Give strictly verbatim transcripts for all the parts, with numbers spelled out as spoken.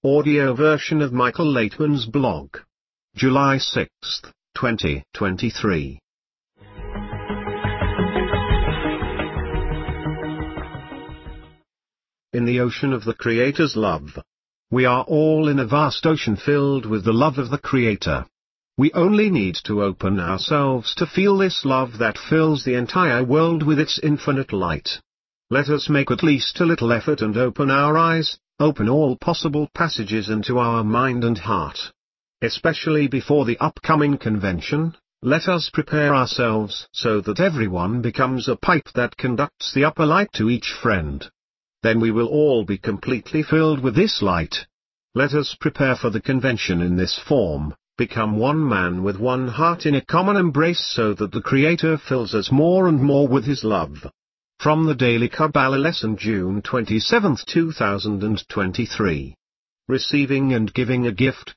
Audio version of Michael Laitman's blog. July sixth, twenty twenty-three. In the ocean of the Creator's love. We are all in a vast ocean filled with the love of the Creator. We only need to open ourselves to feel this love that fills the entire world with its infinite light. Let us make at least a little effort and open our eyes, open all possible passages into our mind and heart. Especially before the upcoming convention, let us prepare ourselves so that everyone becomes a pipe that conducts the upper light to each friend. Then we will all be completely filled with this light. Let us prepare for the convention in this form, become one man with one heart in a common embrace so that the Creator fills us more and more with His love. From the Daily Kabbalah Lesson, June twenty-seventh, two thousand twenty-three. Receiving and giving a gift.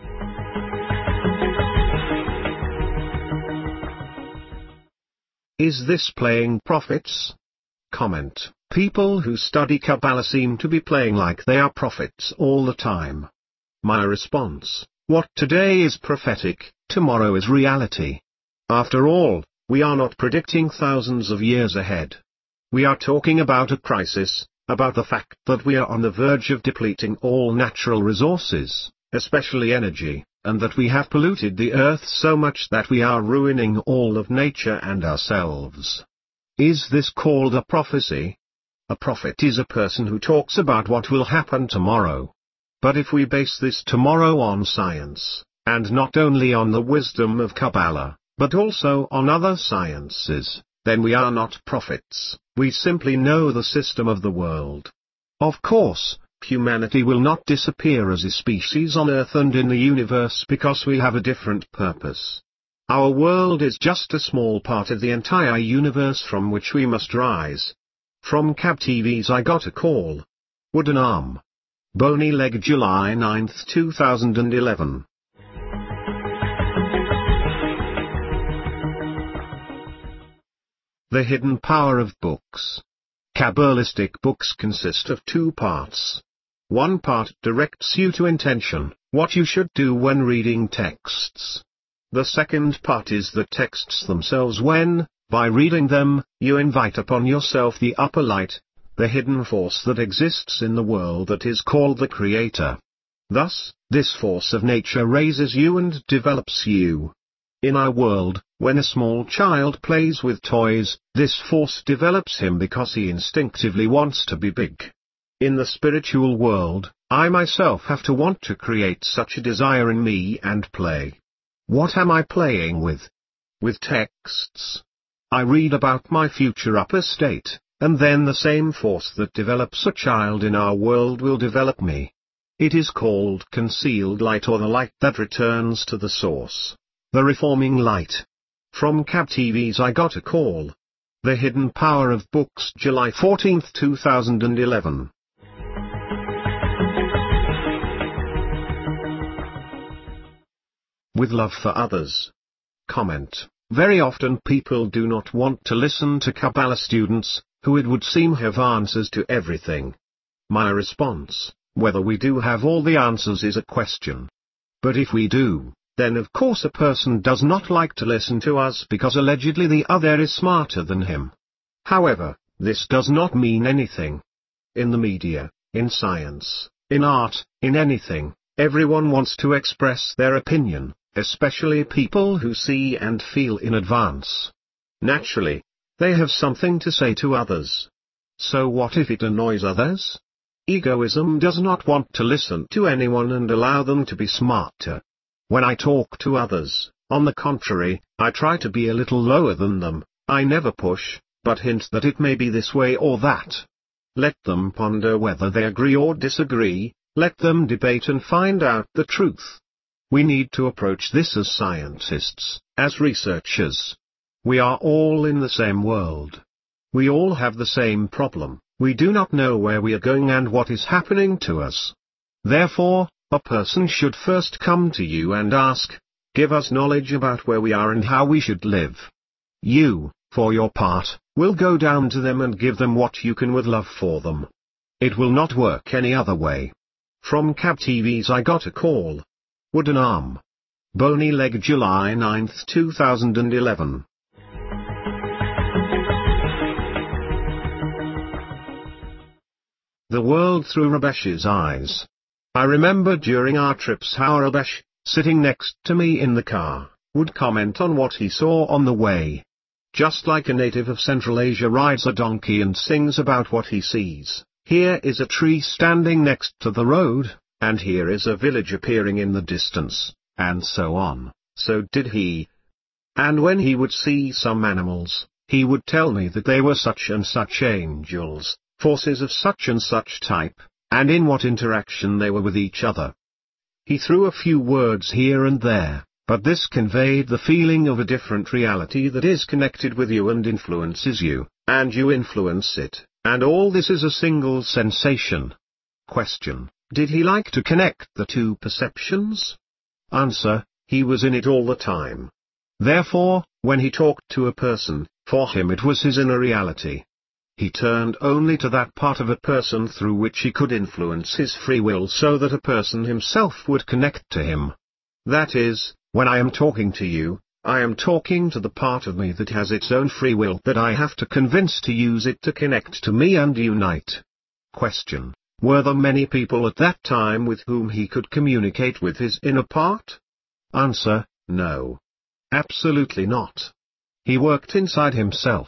Is this playing prophets? Comment. People who study Kabbalah seem to be playing like they are prophets all the time. My response: what today is prophetic, tomorrow is reality. After all, we are not predicting thousands of years ahead. We are talking about a crisis, about the fact that we are on the verge of depleting all natural resources, especially energy, and that we have polluted the earth so much that we are ruining all of nature and ourselves. Is this called a prophecy? A prophet is a person who talks about what will happen tomorrow. But if we base this tomorrow on science, and not only on the wisdom of Kabbalah, but also on other sciences, then we are not prophets, we simply know the system of the world. Of course, humanity will not disappear as a species on Earth and in the universe because we have a different purpose. Our world is just a small part of the entire universe from which we must rise. From C A B T V's I Got a Call. Wooden Arm. Bony Leg, July ninth, two thousand eleven. The Hidden Power of Books. Kabbalistic books consist of two parts. One part directs you to intention, what you should do when reading texts. The second part is the texts themselves when, by reading them, you invite upon yourself the upper light, the hidden force that exists in the world that is called the Creator. Thus, this force of nature raises you and develops you. In our world, when a small child plays with toys, this force develops him because he instinctively wants to be big. In the spiritual world, I myself have to want to create such a desire in me and play. What am I playing with? With texts. I read about my future upper state, and then the same force that develops a child in our world will develop me. It is called concealed light, or the light that returns to the source. The reforming light. From C A B T V's I Got a Call. The Hidden Power of Books, July fourteenth, two thousand eleven. With love for others. Comment. Very often people do not want to listen to Kabbalah students, who it would seem have answers to everything. My response: whether we do have all the answers is a question. But if we do, then of course a person does not like to listen to us because allegedly the other is smarter than him. However, this does not mean anything. In the media, in science, in art, in anything, everyone wants to express their opinion, especially people who see and feel in advance. Naturally, they have something to say to others. So what if it annoys others? Egoism does not want to listen to anyone and allow them to be smarter. When I talk to others, on the contrary, I try to be a little lower than them. I never push, but hint that it may be this way or that. Let them ponder whether they agree or disagree, let them debate and find out the truth. We need to approach this as scientists, as researchers. We are all in the same world. We all have the same problem. We do not know where we are going and what is happening to us. Therefore, a person should first come to you and ask, give us knowledge about where we are and how we should live. You, for your part, will go down to them and give them what you can with love for them. It will not work any other way. From Cab T V's I Got a Call. Wooden Arm. Bony Leg, July ninth two thousand eleven. The world through Rabesh's eyes. I remember during our trips how Rabesh, sitting next to me in the car, would comment on what he saw on the way. Just like a native of Central Asia rides a donkey and sings about what he sees. Here is a tree standing next to the road, and here is a village appearing in the distance, and so on. So did he. And when he would see some animals, he would tell me that they were such and such angels, forces of such and such type, and in what interaction they were with each other. He threw a few words here and there, but this conveyed the feeling of a different reality that is connected with you and influences you, and you influence it, and all this is a single sensation. Question: did he like to connect the two perceptions? Answer: he was in it all the time. Therefore, when he talked to a person, for him it was his inner reality. He turned only to that part of a person through which he could influence his free will so that a person himself would connect to him. That is, when I am talking to you, I am talking to the part of me that has its own free will that I have to convince to use it to connect to me and unite. Question: were there many people at that time with whom he could communicate with his inner part? Answer: no. Absolutely not. He worked inside himself.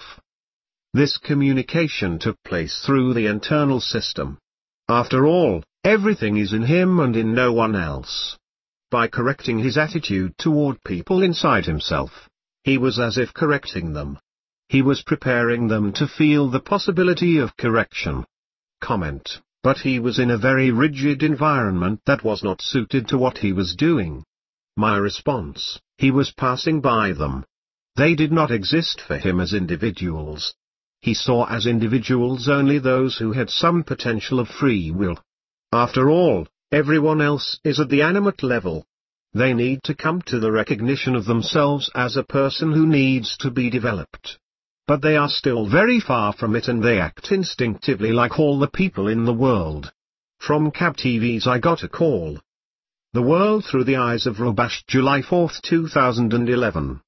This communication took place through the internal system. After all, everything is in him and in no one else. By correcting his attitude toward people inside himself, he was as if correcting them. He was preparing them to feel the possibility of correction. Comment: but he was in a very rigid environment that was not suited to what he was doing. My response: he was passing by them. They did not exist for him as individuals. He saw as individuals only those who had some potential of free will. After all, everyone else is at the animate level. They need to come to the recognition of themselves as a person who needs to be developed. But they are still very far from it and they act instinctively like all the people in the world. From Cab T V's I Got a Call. The World Through the Eyes of Rabesh, July fourth two thousand eleven.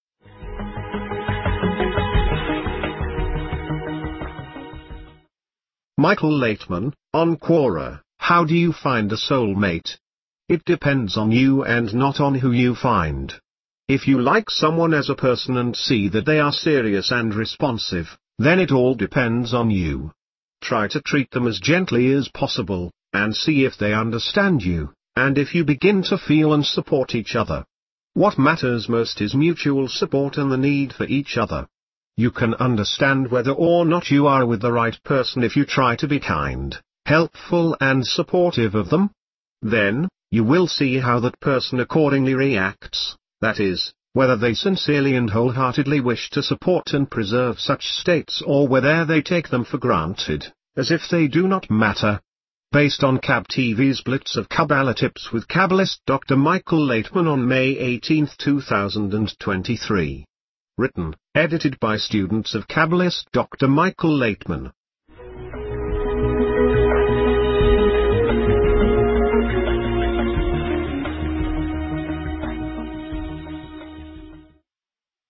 Michael Laitman, on Quora: how do you find a soulmate? It depends on you and not on who you find. If you like someone as a person and see that they are serious and responsive, then it all depends on you. Try to treat them as gently as possible, and see if they understand you, and if you begin to feel and support each other. What matters most is mutual support and the need for each other. You can understand whether or not you are with the right person if you try to be kind, helpful and supportive of them. Then, you will see how that person accordingly reacts, that is, whether they sincerely and wholeheartedly wish to support and preserve such states or whether they take them for granted, as if they do not matter. Based on Cab T V's Blitz of Kabbalah Tips with Kabbalist Doctor Michael Laitman on May eighteenth two thousand twenty-three. Written, edited by students of Kabbalist Doctor Michael Laitman.